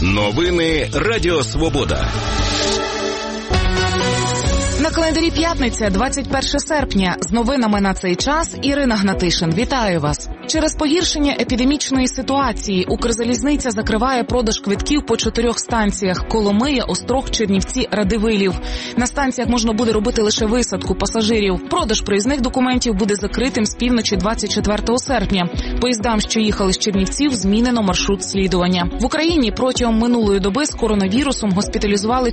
Новини Радіо Свобода. На календарі п'ятниця, 21 серпня. З новинами на цей час Ірина Гнатишин. Вітаю вас. Через погіршення епідемічної ситуації Укрзалізниця закриває продаж квитків по 4 станціях – Коломия, Острог, Чернівці, Радивилів. На станціях можна буде робити лише висадку пасажирів. Продаж проїзних документів буде закритим з півночі 24 серпня. Поїздам, що їхали з Чернівців, змінено маршрут слідування. В Україні протягом минулої доби з коронавірусом госпіталізували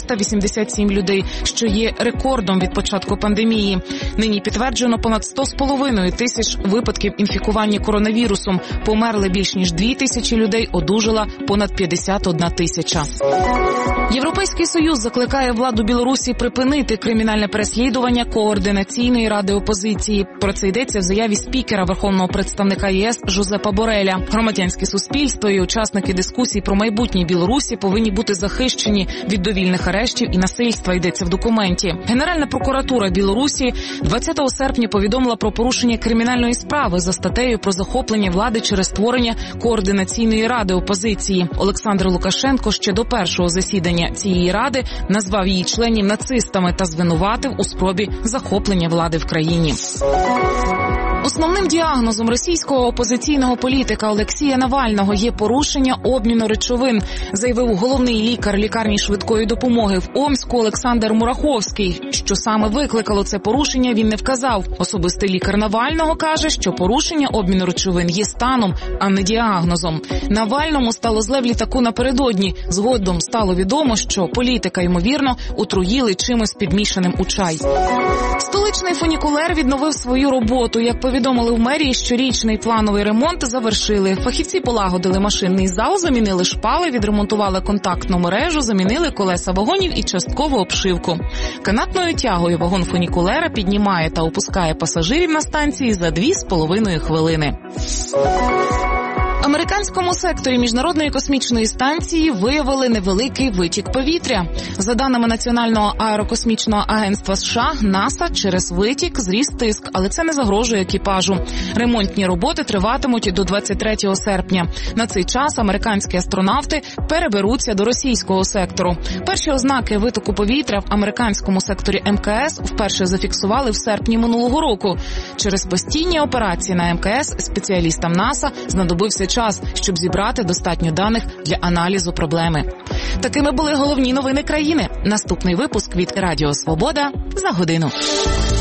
487 людей, що є рекордом від початку пандемії. Нині підтверджено понад 100,5 тисяч випадків інфікування коронавірусом. Померли більш ніж 2 тисячі людей, одужала понад 51 тисяча. Європейський Союз закликає владу Білорусі припинити кримінальне переслідування Координаційної ради опозиції. Про це йдеться в заяві спікера Верховного представника ЄС Жозепа Бореля. Громадянське суспільство і учасники дискусій про майбутнє Білорусі повинні бути захищені від довільних арештів і насильства, йдеться в документі. Генеральна прокуратура Білорусі 20 серпня повідомила про порушення кримінальної справи за статтею про захоплення влади через створення Координаційної ради опозиції. Олександр Лукашенко ще до першого засідання цієї ради назвав її членів нацистами та звинуватив у спробі захоплення влади в країні. Основним діагнозом російського опозиційного політика Олексія Навального є порушення обміну речовин, заявив головний лікар лікарні швидкої допомоги в Омську Олександр Мураховський. Що саме викликало це порушення, він не вказав. Особистий лікар Навального каже, що порушення обміну речовин є станом, а не діагнозом. Навальному стало зле в літаку напередодні. Згодом стало відомо, що політика, ймовірно, отруїли чимось підмішаним у чай. Столичний фунікулер відновив свою роботу. Як повідомили в мерії, щорічний плановий ремонт завершили. Фахівці полагодили машинний зал, замінили шпали, відремонтували контактну мережу, замінили колеса вагонів і часткову обшивку. Канатною тягою вагон фунікулера піднімає та опускає пасажирів на станції за 2,5 хвилини. В американському секторі Міжнародної космічної станції виявили невеликий витік повітря. За даними Національного аерокосмічного агентства США, НАСА, через витік зріс тиск, але це не загрожує екіпажу. Ремонтні роботи триватимуть до 23 серпня. На цей час американські астронавти переберуться до російського сектору. Перші ознаки витоку повітря в американському секторі МКС вперше зафіксували в серпні минулого року. Через постійні операції на МКС спеціалістам НАСА знадобився час, щоб зібрати достатньо даних для аналізу проблеми. Такими були головні новини країни. Наступний випуск від Радіо Свобода за годину.